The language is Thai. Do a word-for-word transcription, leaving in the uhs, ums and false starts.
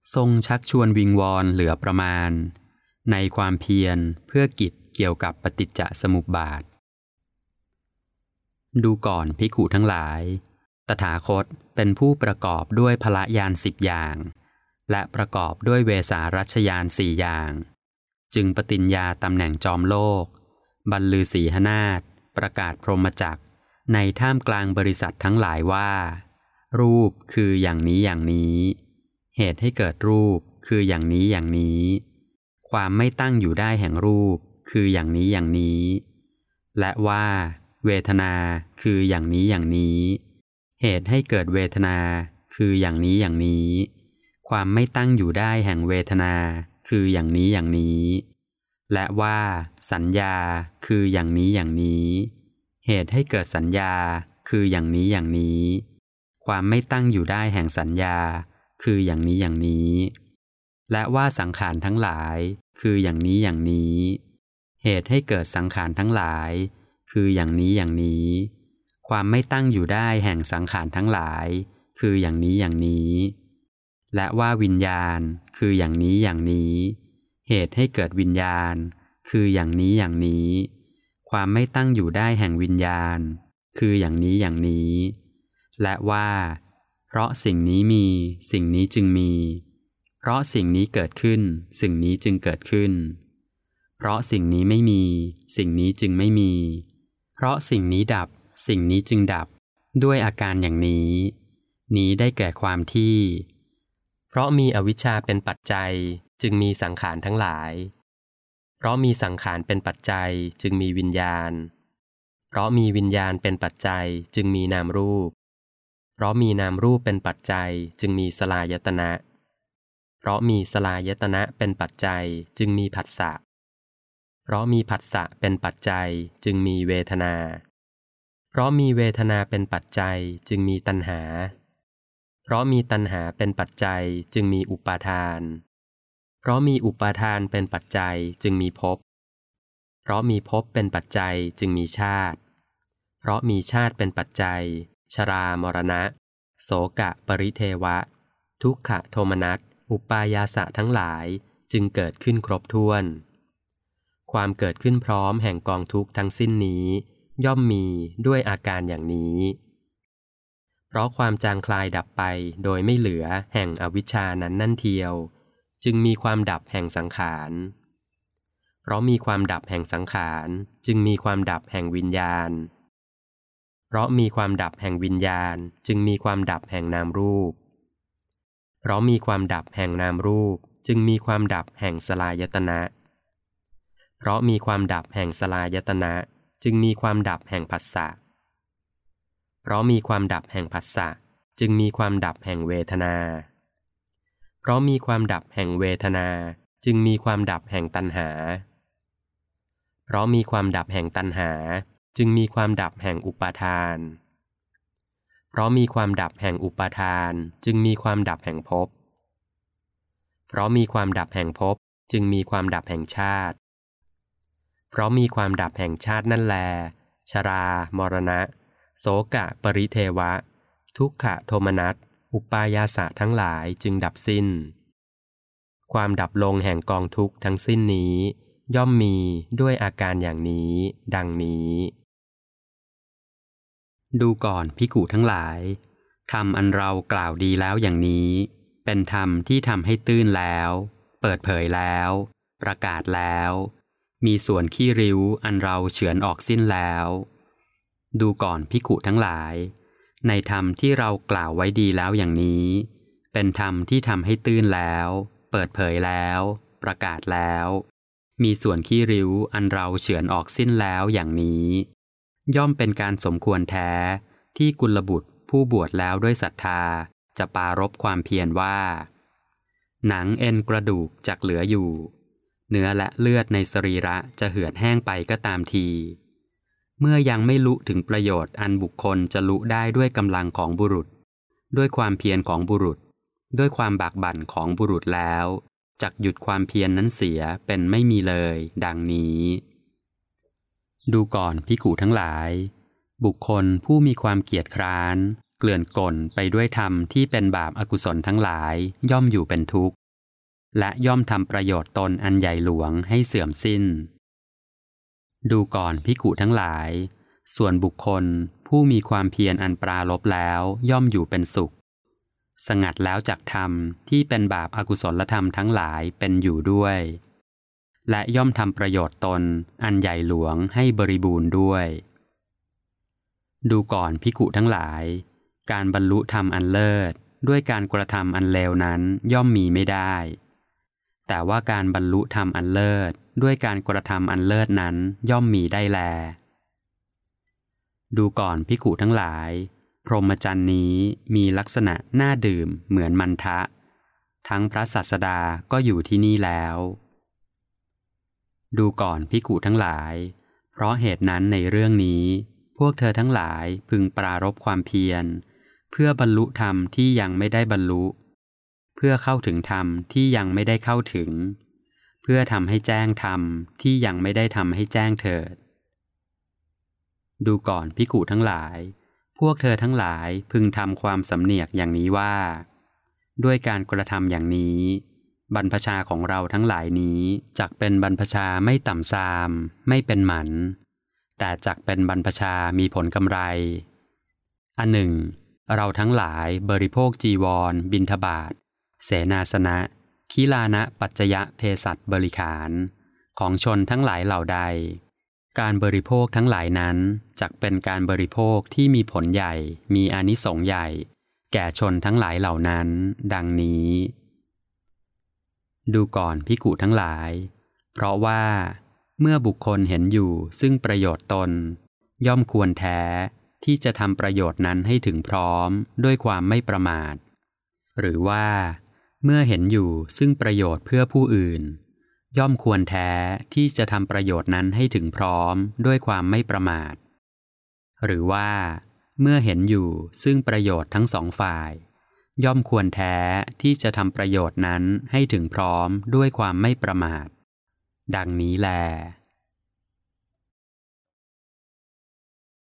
ทรงชักชวนวิงวอนเหลือประมาณในความเพียรเพื่อกิจเกี่ยวกับปฏิจจสมุปบาทดูก่อนภิกขุทั้งหลายตถาคตเป็นผู้ประกอบด้วยพละญาณสิบอย่างและประกอบด้วยเวสารัชญาณสี่อย่างจึงปฏิญญาตำแหน่งจอมโลกบรรลือสีหนาถประกาศพรหมจักรในท่ามกลางบริษัททั้งหลายว่ารูปคืออย่างนี้อย่างนี้เหตุให้เกิดรูปคืออย่างนี้อย่างนี้ความไม่ตั้งอยู่ได้แห่งรูปคืออย่างนี้อย่างนี้และว่าเวทนาคืออย่างนี้อย่างนี้เหตุให้เกิดเวทนาคืออย่างนี้อย่างนี้ความไม่ตั้งอยู่ได้แห่งเวทนาคืออย่างนี้อย่างนี้และว่าสัญญาคืออย่างนี้อย่างนี้เหตุให้เกิดสัญญาคืออย่างนี้อย่างนี้ความไม่ตั้งอยู่ได้แห่งสัญญาคืออย่างนี้อย่างนี้และว่าสังขารทั้งหลายคืออย่างนี้อย่างนี้เหตุให้เกิดสังขารทั้งหลายคืออย่างนี้อย่างนี้ความไม่ตั้งอยู่ได้แห่งสังขารทั้งหลายคืออย่างนี้อย่างนี้และว่าวิญญาณคืออย่างนี้อย่างนี้เหตุให้เกิดวิญญาณคืออย่างนี้อย่างนี้ความไม่ตั้งอยู่ได้แห่งวิญญาณคืออย่างนี้อย่างนี้และว่าเพราะสิ่งนี้มีสิ่งนี้จึงมีเพราะสิ่งนี้เกิดขึ้นสิ่งนี้จึงเกิดขึ้นเพราะสิ่งนี้ไม่มีสิ่งนี้จึงไม่มีเพราะสิ่งนี้ดับสิ่งนี้จึงดับด้วยอาการอย่างนี้นี้ได้แก่ความที่เพราะมีอวิชชาเป็นปัจจัยจึงมีสังขารทั้งหลายเพราะมีสังขารเป็นปัจจัยจึงมีวิญญาณเพราะมีวิญญาณเป็นปัจจัยจึงมีนามรูปเพราะมีนามรูปเป็นปัจจัยจึงมีสลายตนะเพราะมีสลายตนะเป็นปัจจัยจึงมีผัสสะเพราะมีผัสสะเป็นปัจจัยจึงมีเวทนาเพราะมีเวทนาเป็นปัจจัยจึงมีตัณหาเพราะมีตัณหาเป็นปัจจัยจึงมีอุปาทานเพราะมีอุปาทานเป็นปัจจัยจึงมีภพเพราะมีภพเป็นปัจจัยจึงมีชาติเพราะมีชาติเป็นปัจจัยชรามรณะโสกะปริเทวะทุกขโทมนัสอุปายาสะทั้งหลายจึงเกิดขึ้นครบถ้วนความเกิดขึ้นพร้อมแห่งกองทุกข์ทั้งสิ้นนี้ย่อมมีด้วยอาการอย่างนี้เพราะความจางคลายดับไปโดยไม่เหลือแห่งอวิชชานั้นนั่นเทียวจึงมีความดับแห่งสังขารเพราะมีความดับแห่งสังขารจึงมีความดับแห่งวิญญาณเพราะมีความดับแห่งวิญญาณจึงมีความดับแห่งนามรูปเพราะมีความดับแห่งนามรูปจึงมีความดับแห่งสลายตนะเพราะมีความดับแห่งสลายตนะจึงมีความดับแห่งผัสสะเพราะมีความดับแห่งผัสสะจึงมีความดับแห่งเวทนาเพราะมีความดับแห่งเวทนาจึงมีความดับแห่งตัณหาเพราะมีความดับแห่งตัณหาจึงมีความดับแห่งอุปาทานเพราะมีความดับแห่งอุปาทานจึงมีความดับแห่งภพเพราะมีความดับแห่งภพจึงมีความดับแห่งชาติเพราะมีความดับแห่งชาตินั่นแลชรามรณะโสกะปริเทวะทุกขโทมนัสอุปายาสะทั้งหลายจึงดับสิ้นความดับลงแห่งกองทุกข์ทั้งสิ้นนี้ย่อมมีด้วยอาการอย่างนี้ดังนี้ดูก่อนภิกขุทั้งหลายธรรมอันเรากล่าวดีแล้วอย่างนี้เป็นธรรมที่ทำให้ตื้นแล้วเปิดเผยแล้วประกาศแล้วมีส่วนขี้ริ้วอันเราเฉือนออกสิ้นแล้วดูก่อนภิกขุทั้งหลายในธรรมที่เรากล่าวไว้ดีแล้วอย่างนี้เป็นธรรมที่ทำให้ตื้นแล้วเปิดเผยแล้วประกาศแล้วมีส่วนขี้ริ้วอันเราเฉือนออกสิ้นแล้วอย่างนี้ย่อมเป็นการสมควรแท้ที่กุลบุตรผู้บวชแล้วด้วยศรัทธาจะปรารภความเพียรว่าหนังเอ็นกระดูกจักเหลืออยู่เนื้อและเลือดในสรีระจะเหือดแห้งไปก็ตามทีเมื่อยังไม่ลุถึงประโยชน์อันบุคคลจะลุได้ด้วยกำลังของบุรุษด้วยความเพียรของบุรุษด้วยความบากบั่นของบุรุษแล้วจักหยุดความเพียร น, นั้นเสียเป็นไม่มีเลยดังนี้ดูก่อนภิกขุทั้งหลายบุคคลผู้มีความเกียจคร้านเกลื่อนกล่นไปด้วยธรรมที่เป็นบาปอกุศลทั้งหลายย่อมอยู่เป็นทุกข์และย่อมทำประโยชน์ตนอันใหญ่หลวงให้เสื่อมสิ้นดูก่อนภิกขุทั้งหลายส่วนบุคคลผู้มีความเพียรอันปราลบแล้วย่อมอยู่เป็นสุขสงัดแล้วจากธรรมที่เป็นบาปอกุศลธรรมทั้งหลายเป็นอยู่ด้วยและย่อมทำประโยชน์ตนอันใหญ่หลวงให้บริบูรณ์ด้วยดูก่อนภิกขุทั้งหลายการบรรลุธรรมอันเลิศด้วยการกระทำอันเลวนั้นย่อมมีไม่ได้แต่ว่าการบรรลุธรรมอันเลิศด้วยการกระทำอันเลิศนั้นย่อมมีได้แลดูก่อนภิกขุทั้งหลายพรหมจรรย์นี้มีลักษณะน่าดื่มเหมือนมันทะทั้งพระศาสดาก็อยู่ที่นี่แล้วดูก่อนภิกขุทั้งหลายเพราะเหตุนั้นในเรื่องนี้พวกเธอทั้งหลายพึงปรารภความเพียรเพื่อบรรลุธรรมที่ยังไม่ได้บรรลุเพื่อเข้าถึงธรรมที่ยังไม่ได้เข้าถึงเพื่อทำให้แจ้งธรรมที่ยังไม่ได้ทำให้แจ้งเถิดดูก่อนภิกขุทั้งหลายพวกเธอทั้งหลายพึงทำความสำเนียกอย่างนี้ว่าด้วยการกระทำอย่างนี้บรรพชาของเราทั้งหลายนี้จักเป็นบรรพชาไม่ต่ำทรามไม่เป็นหมันแต่จักเป็นบรรพชามีผลกำไรอันหนึ่งเราทั้งหลายบริโภคจีวรบิณฑบาตเสนาสนะคิลานะปัจจยะเภสัชบริขารของชนทั้งหลายเหล่าใดการบริโภคทั้งหลายนั้นจักเป็นการบริโภคที่มีผลใหญ่มีอานิสงส์ใหญ่แก่ชนทั้งหลายเหล่านั้นดังนี้ดูก่อนภิกขุทั้งหลายเพราะว่าเมื่อบุคคลเห็นอยู่ซึ่งประโยชน์ตนย่อมควรแท้ที่จะทำประโยชน์นั้นให้ถึงพร้อมด้วยความไม่ประมาทหรือว่าเมื่อเห็นอยู่ซึ่งประโยชน์เพื่อผู้อื่นย่อมควรแท้ที่จะทำประโยชน์นั้นให้ถึงพร้อมด้วยความไม่ประมาทหรือว่าเมื่อเห็นอยู่ซึ่งประโยชน์ทั้งสองฝ่ายย่อมควรแท้ที่จะทำประโยชน์นั้นให้ถึงพร้อมด้วยความไม่ประมาทดังนี้แล